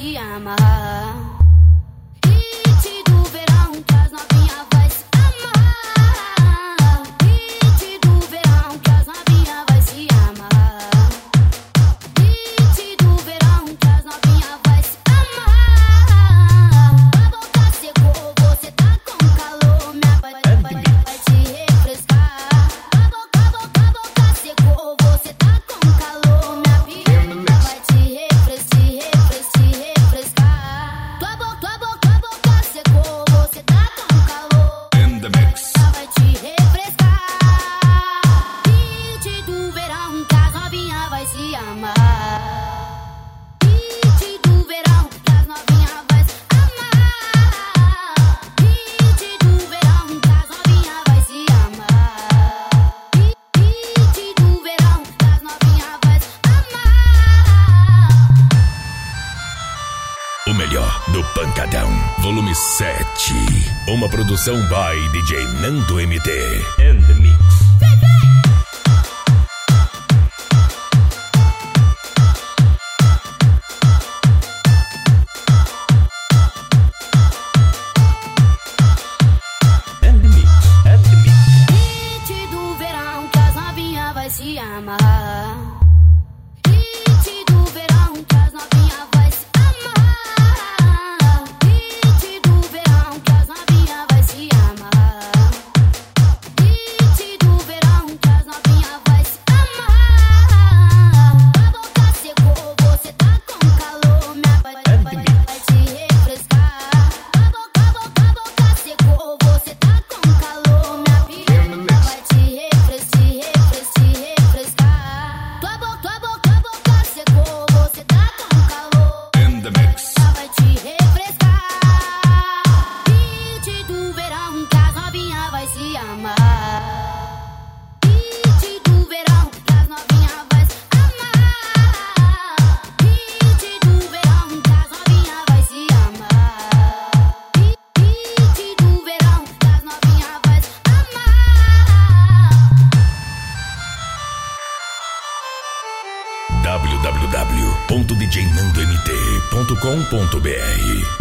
se amarrar. Hit do verão que as novinha vai se amarrar. Hit do verão que as novinha vai se amarrar. Hit do verão que as novinha vai se amarrar. A boca secou, você tá com calor, minha vai te refrescar. A boca secou, você tá com calor, minha piranha vai te refrescar. Tua boca secou, você tá com calor. In the mix. Vai te refrescar. Hit do verão que as novinha vai se amar. Hit do verão que as novinha vai se amar. Hit do verão que as novinha vai se amar. Hit do verão que as novinha vai se amar. O melhor do Pancadão, volume 7. Uma produção by DJ Nando MT. And the mix. Hit do verão que as novinha vai se amarrar. Hit do verão que as novinha vai se amarrar. Hit do verão que as novinha vai se amarrar. Hit do verão que as novinha vai se amarrar. A boca secou, você tá com calor, minha vai te refrescar. A boca secou, você tá com calor, minha piranha vai te refrescar. Tua boca secou, você tá com calor. In the mix. Vai te refrescar. Hit do verão que as novinha vai se amar. Hit do verão que as novinha vai se amar. Hit do verão que as novinha vai se amar. Hit do verão que as novinha vai se amar. www.djnandomt.com.br